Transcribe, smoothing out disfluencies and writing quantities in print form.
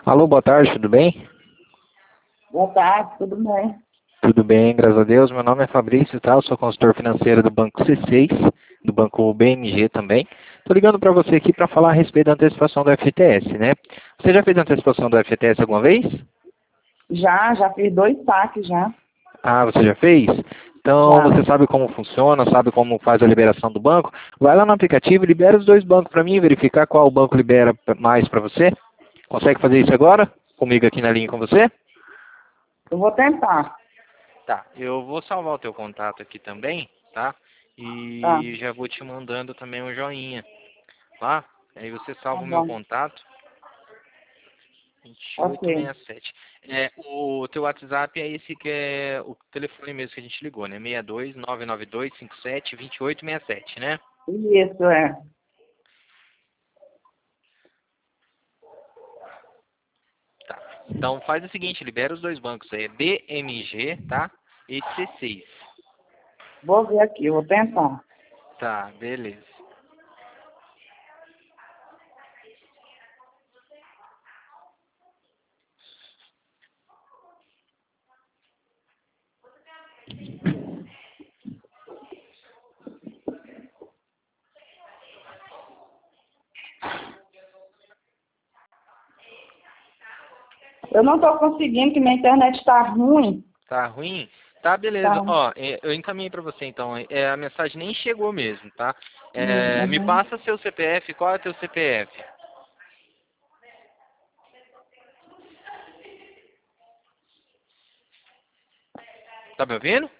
Alô, boa tarde, tudo bem? Boa tarde, tudo bem? Tudo bem, graças a Deus. Meu nome é Fabrício, tá? Eu sou consultor financeiro do Banco C6, do Banco BMG também. Tô ligando para você aqui para falar a respeito da antecipação do FGTS, né? Você já fez a antecipação do FGTS alguma vez? Já fiz 2 saques já. Ah, você já fez? Então, Já. você sabe como funciona, sabe como faz a liberação do banco? Vai lá no aplicativo e libera os dois bancos para mim, verificar qual banco libera mais para você. Consegue fazer isso agora? Comigo aqui na linha com você? Eu vou tentar. Tá, eu vou salvar o teu contato aqui também, tá? Tá, E já vou te mandando também um joinha, tá? Aí você tá salva o meu bom. contato, Ok. 2867. O teu WhatsApp é esse que é o telefone mesmo que a gente ligou, né? 62992572867, né? Isso, é. Tá. Então faz o seguinte, libera os dois bancos aí, BMG, tá? E C6. Vou ver aqui, vou tentar. Tá, beleza. Eu não tô conseguindo, que minha internet tá ruim. Tá ruim? Tá, beleza. Tá. Ó, eu encaminhei pra você, então. A mensagem nem chegou mesmo, tá? Me Uhum. passa seu CPF. Qual é o teu CPF? Tá me ouvindo?